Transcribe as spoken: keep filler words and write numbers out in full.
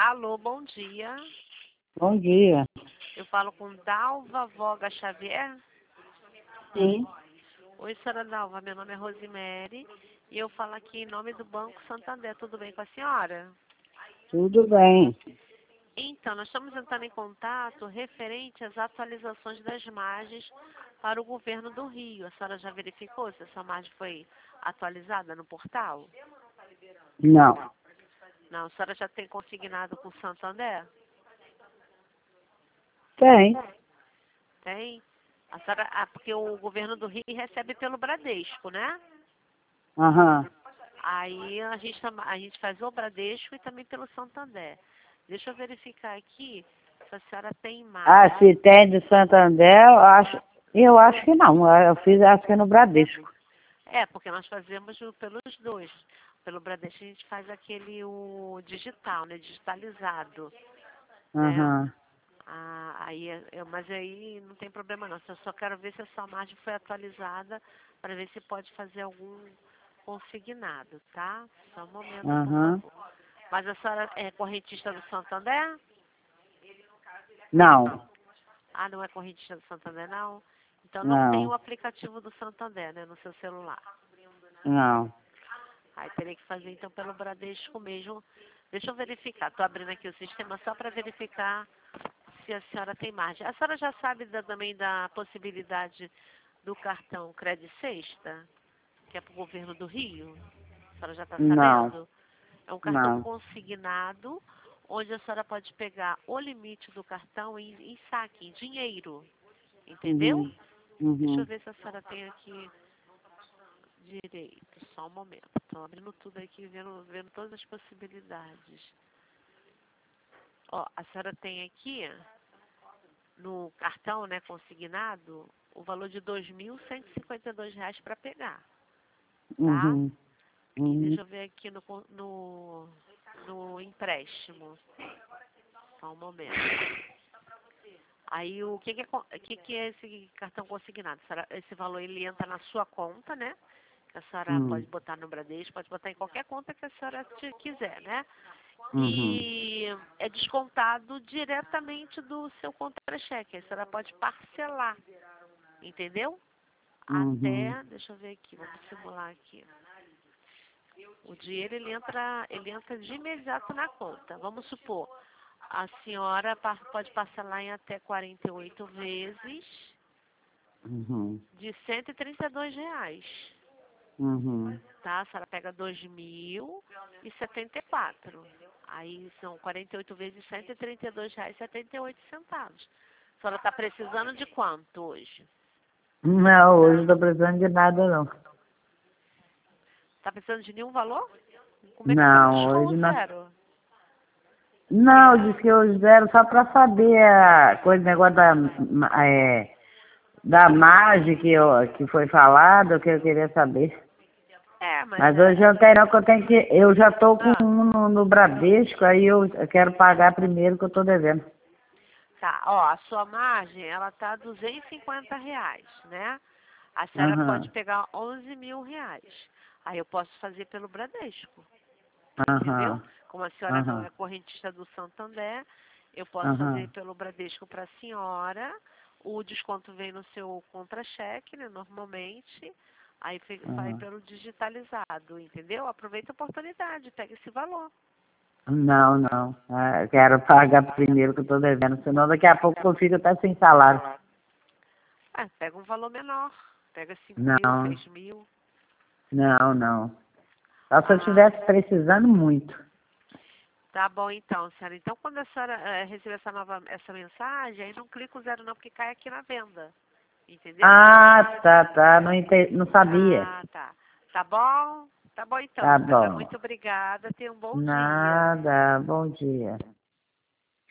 Alô, bom dia. Bom dia. Eu falo com Dalva Voga Xavier. Sim. Oi, senhora Dalva, meu nome é Rosemary e eu falo aqui em nome do Banco Santander. Tudo bem com a senhora? Tudo bem. Então, nós estamos entrando em contato referente às atualizações das margens para o governo do Rio. A senhora já verificou se essa margem foi atualizada no portal? Não. Não, a senhora já tem consignado com o Santander? Tem. Tem? A senhora, ah, porque o governo do Rio recebe pelo Bradesco, né? Aham. Aí a gente, tam- a gente faz o Bradesco e também pelo Santander. Deixa eu verificar aqui se a senhora tem Ah, margem. se tem de Santander, eu acho, eu acho que não. Eu fiz, acho que no Bradesco. É, porque nós fazemos o- pelos dois. Pelo Bradesco a gente faz aquele o digital, né? Digitalizado, né? Aham. Ah, aí, é- é- mas aí não tem problema não. Eu só quero ver se a sua margem foi atualizada para ver se pode fazer algum consignado, tá? Só um momento, por Aham. favor. Mas a senhora é correntista do Santander? Não. Ah, não é correntista do Santander, não? Então não tem o Não. aplicativo do Santander, né, no seu celular. Não. Aí teria que fazer então pelo Bradesco mesmo. Deixa eu verificar. Estou abrindo aqui o sistema só para verificar se a senhora tem margem. A senhora já sabe da- também da possibilidade do cartão Credit Sexta, que é para o governo do Rio? A senhora já está Não. sabendo? É um cartão Não. consignado, onde a senhora pode pegar o limite do cartão em, em saque, em dinheiro. Entendeu? Uhum. Deixa eu Uhum. ver se a senhora tem aqui direito. Só um momento. Estou abrindo tudo aqui, vendo, vendo todas as possibilidades. Ó, a senhora tem aqui, no cartão, né, consignado, o valor de dois mil cento e cinquenta e dois reais para pegar, tá? Uhum. E Uhum. deixa eu ver aqui no, no, no empréstimo. Só um momento. Aí, o que que é, co- o que que é esse cartão consignado? A senhora- Esse valor, ele entra na sua conta, né? Que a senhora Uhum. pode botar no Bradesco, pode botar em qualquer conta que a senhora te- quiser, né? Uhum. E é descontado diretamente do seu contra-cheque. A senhora pode parcelar, entendeu? Uhum. Até, deixa eu ver aqui, vamos simular aqui. O dinheiro, ele entra, ele entra de imediato na conta. Vamos supor, a senhora pa- pode parcelar em até quarenta e oito vezes Uhum. de cento e trinta e dois reais. Uhum. Tá? A senhora pega dois mil e setenta e quatro. Aí são quarenta e oito vezes cento e trinta e dois reais e setenta e oito centavos. A senhora está precisando de quanto hoje? Não, hoje não tô precisando de nada, não. Está precisando de nenhum valor? Como é que a senhora Não, deixou hoje o não. zero? Não, disse que eu zero só para saber a coisa, negócio da, é, da margem que, eu, que foi falado, que eu queria saber. É, mas Mas hoje é... eu não tenho não, que eu tenho que. Eu já estou com Ah, um no, no Bradesco, aí eu, eu quero pagar primeiro que eu estou devendo. tá, ó, a sua margem, ela tá duzentos e cinquenta reais, né? A senhora pode Aham, pegar onze mil reais. Aí eu posso fazer pelo Bradesco. Entendeu? aham, Como a senhora não é aham, correntista do Santander, eu posso fazer aham, pelo Bradesco para a senhora. O desconto vem no seu contra-cheque, né, normalmente. Aí fe- vai aham. pelo digitalizado, entendeu? Aproveita a oportunidade, pega esse valor. Não, não. Ah, eu quero pagar primeiro que eu estou devendo, senão daqui a pouco eu fico até sem salário. Ah, pega um valor menor. Pega cinco mil, Não, seis mil. não, não. Só se eu Ah, estivesse precisando muito. tá bom então, senhora. Então, quando a senhora eh, receber essa nova essa mensagem, aí não clica o zero não, porque cai aqui na venda. Entendeu? Ah, tá, tá. Não, ente... não sabia. Ah, tá. Tá bom? Tá bom então, Tá senhora. bom. Muito obrigada. Tenha um bom dia. Nada. Bom dia.